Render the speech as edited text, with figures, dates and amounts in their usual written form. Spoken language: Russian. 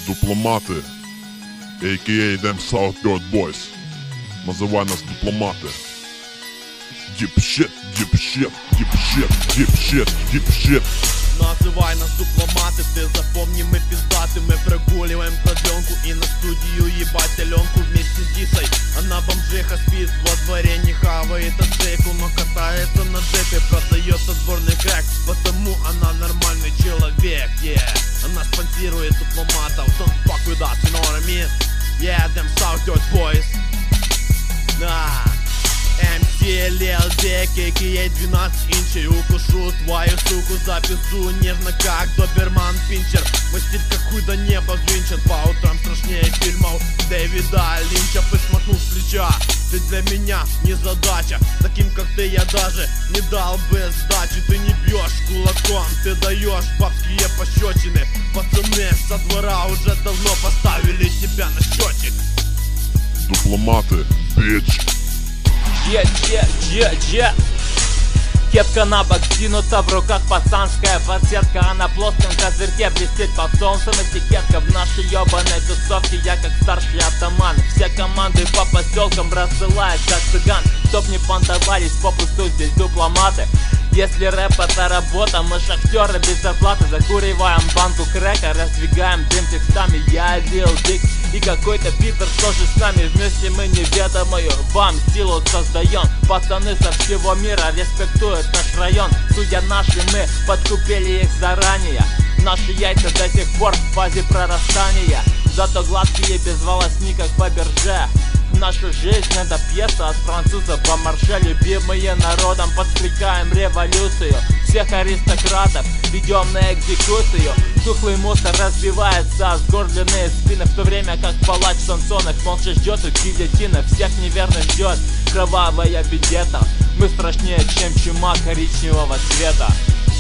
Дипломати, a.k.a. them South Dirt Boys. Називай нас дипломати. Діпшит, діпшит, діпшит, діпшит, діпшит. Называй нас дипломаты, ты запомни, мы пиздаты. Мы прогуливаем продленку и на студию ебать Аленку вместе с Дисой. Она бомжиха спит во дворе, не хавает отжейку, но катается на джепе, продает отборный крэк, потому она нормальный человек, yeah. Она спонсирует дипломатов, don't fuck with us, you know what I mean? Yeah, them South Dirt Boys. Nah. MC LLD, a.k.a. 12 инчей. Укушу твою суку за пизду, нежно как доберман Пинчер. Мой стиль как хуй до неба взвинчен, по утрам страшнее фильмов Дэвида Линча. Посмотрел с плеча, ты для меня не задача. Таким как ты я даже не дал бы сдачи. Ты не бьешь кулаком, ты даешь бабские пощечины. Пацаны со двора уже давно поставили тебя на счетчик. Дипломаты, bitch. Кепка на бок скинута, в руках пацанская подсетка. А на плоском козырьке блестит под солнцем этикетка. В нашей ебаной тусовке я как старший атаман. Все команды по поселкам рассылают как цыган. Чтоб не понтовались попусту здесь дипломаты. Если рэп это работа, мы шахтеры без зарплаты. Закуриваем банку крека, раздвигаем дым текстами. Я Lil Dick и какой-то Питер тоже с нами. Вместе мы неведомую вам силу создаем. Пацаны со всего мира респектуют наш район. Судя наши, мы подкупили их заранее. Наши яйца до сих пор в фазе прорастания. Зато гладкие без волосни, как Фаберже. Наша жизнь это пьеса от француза по марше. Любимые народом, подстрекаем революцию. Всех аристократов ведем на экзекуцию. Тухлый мусор разбивается о сгорбленные спины, в то время как палач в шансонах молча ждет у гильотины. Всех неверных ждет кровавая бедета. Мы страшнее, чем чума коричневого цвета.